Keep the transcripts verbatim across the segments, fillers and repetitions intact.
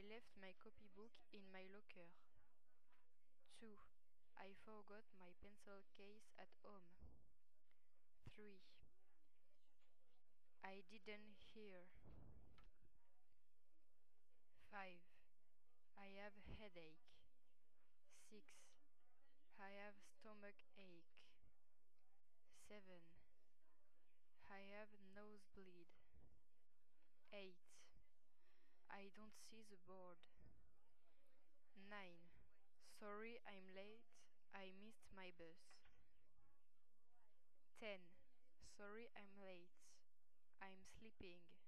left my copybook in my locker. two. I forgot my pencil case at home. three. I didn't hear. five. I have a headache. six. I have stomach ache. seven. I have nosebleed. eight. I don't see the board. nine. Sorry I'm late. I missed my bus. ten. Sorry I'm late. I'm sleeping.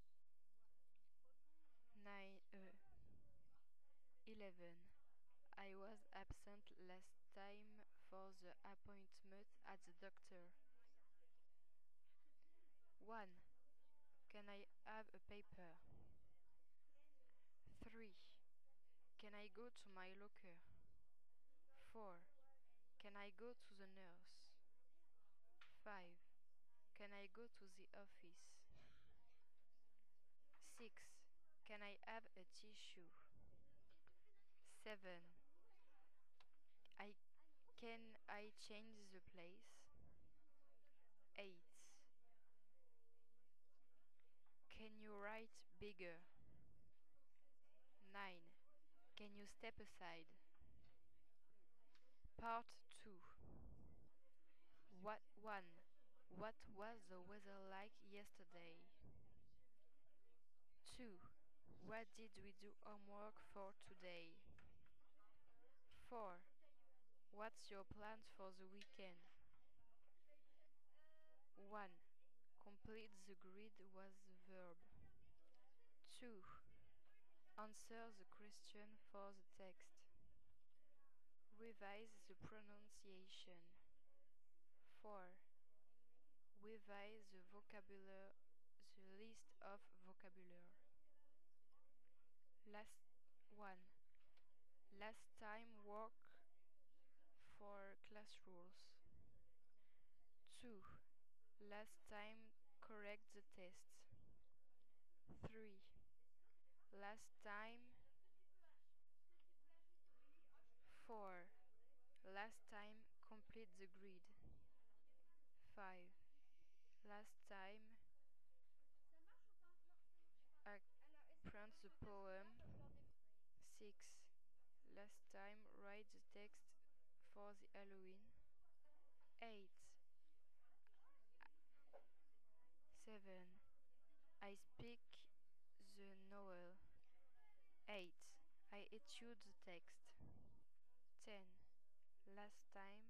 nine. Uh, eleven. I was absent last time for the appointment at the doctor. one. Can I have a paper? three. Can I go to my locker? four. Can I go to the nurse? five. Can I go to the office? six. Can I have a tissue? seven. I can I change the place? eight. Can you write bigger? nine. Can you step aside? Part two. What one? What was the weather like yesterday? two. What did we do homework for today? four. What's your plans for the weekend? one. Complete the grid was the verb. two. Answer the question for the text. Revise the pronunciation. four. Revise the vocabulary, the list of vocabulary. Last one. Last time work for class rules. two. Last time correct the test. three. Last time. four. Last time complete the grid. five. Last time apprend the poem. six. Last time write the text for the Halloween. eight. seven. I speak the novel. eight. I etude the text. ten. Last time